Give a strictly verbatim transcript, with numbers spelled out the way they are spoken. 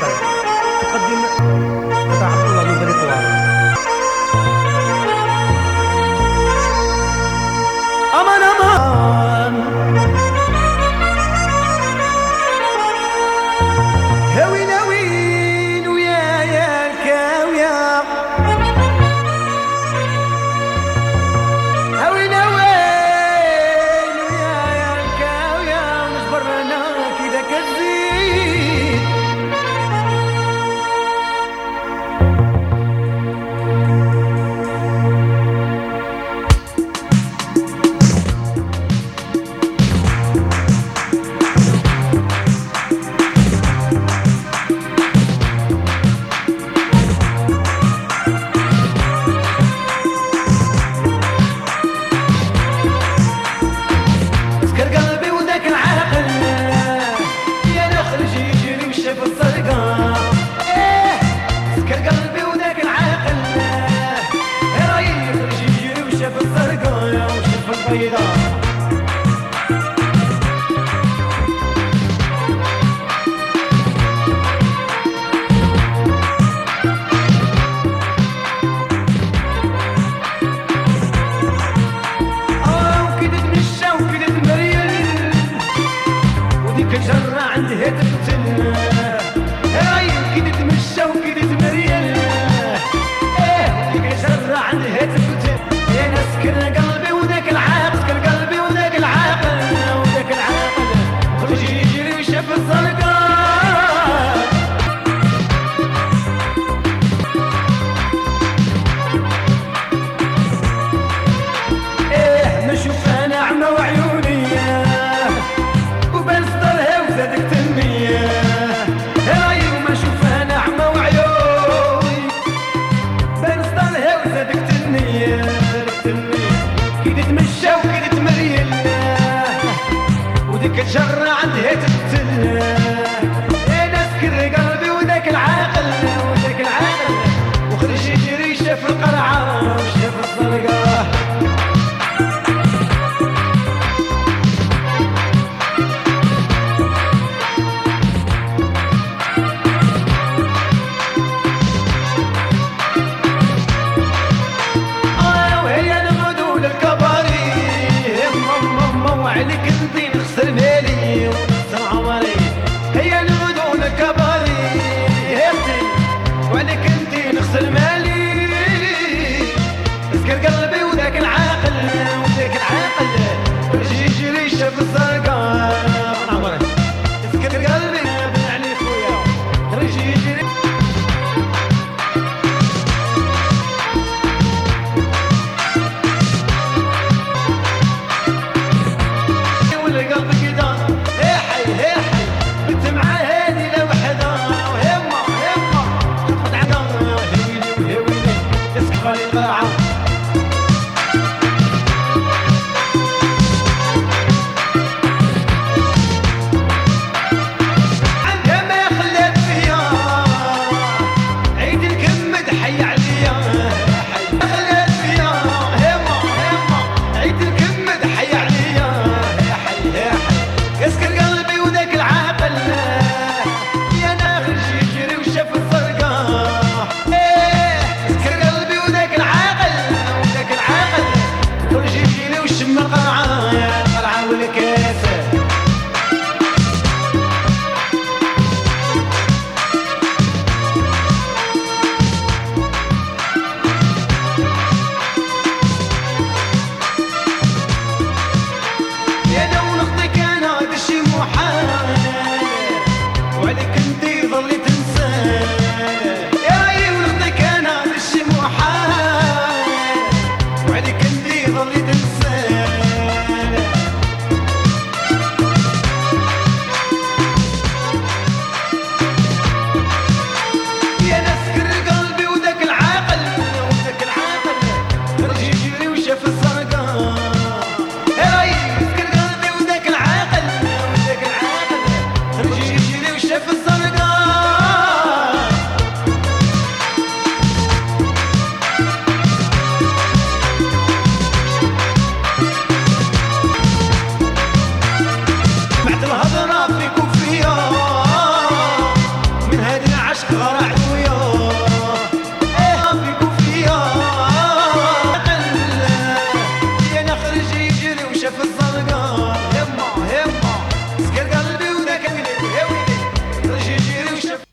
تقدم فتى عبد الله من بني طوال. امان امان هاوين هاوين ويا يا الكاوية هاوين هاوين ويا يا الكاوية ونجبرنا كذا كتزيد كجرة عند هتفتن هاي كده تمشى وكده تمريل ايه كجرة عند هتفتن يا ناس كل قلبي وذاك العاقل كل قلبي وذاك العاقل وذاك العاقل خرج يجري وشاف الزرقاء ايه ما شوف انا عمى وعيوني كده تمشى وكده تمريل وذيك الجرة عندها تقتل يا ناس كل قلبي وذاك العاقل وذاك العاقل وخرج يجري شاف القرعة وشاف الزرقاء عليك انتي نخسر مالي ونخسر عمري هيا نودون الكباري هيبتي وعليك انتي نخسر مالي اسكر قلبي وذاك العاقل وذاك العاقل ورجي يجري شاف الزرقاء عمري اسكر قلبي بن علي خويا رجي يجري قلبي كده هي حي هي حي بنت معاه هادي لوحدها وهمه همه تاخد عقلها هويلي وهويلي تسقف لي القاعه غرع